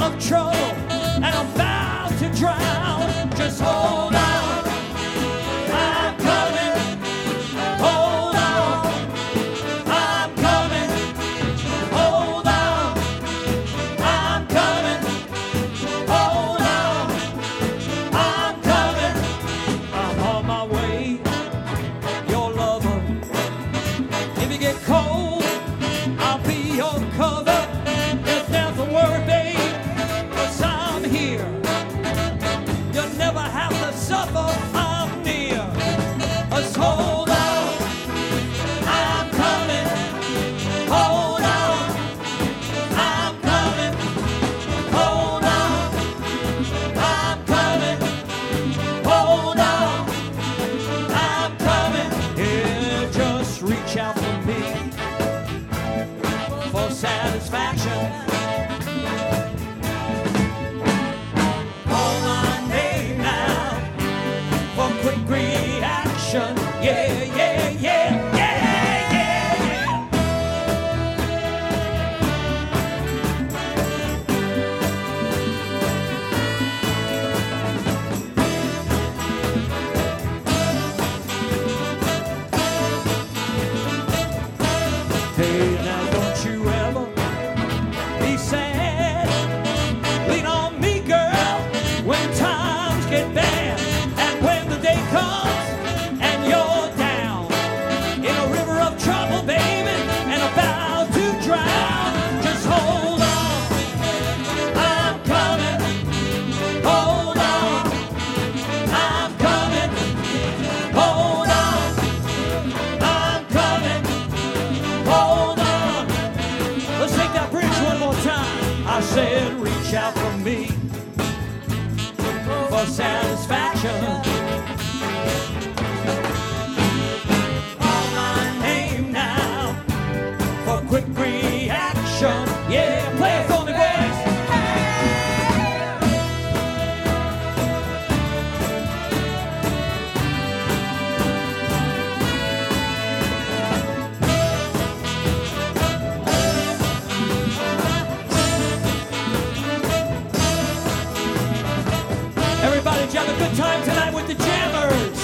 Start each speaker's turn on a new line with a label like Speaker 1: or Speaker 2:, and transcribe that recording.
Speaker 1: of trouble and I'm about to drown. Just hold on, I'm coming. Hold on, I'm coming. Hold on, I'm coming. Hold on, I'm coming. I'm on my way, your lover. If you get cold, I'll be your cover. If there's a word, babe, 'cause I'm here. You'll never have to suffer, I'm near. Just hold on, I'm coming. Hold on, I'm coming. Hold on, I'm coming. Hold on, I'm coming. Yeah, just reach out for me for satisfaction. Call my name now for quick reaction. Yeah, yeah, yeah, yeah, yeah, yeah. Hey, now don't you ever be sad. Lean on me, girl, when times get bad. And when the day comes and you're down in a river of trouble, baby, and about to drown, just hold on, I'm coming. Hold on, I'm coming. Hold on, I'm coming. Hold on. Let's take that bridge one more time. I said reach out for me for satisfaction. Call my name now for quick reaction. Yeah, play it for me, boys. Everybody, did you have a good time tonight with the Jammers?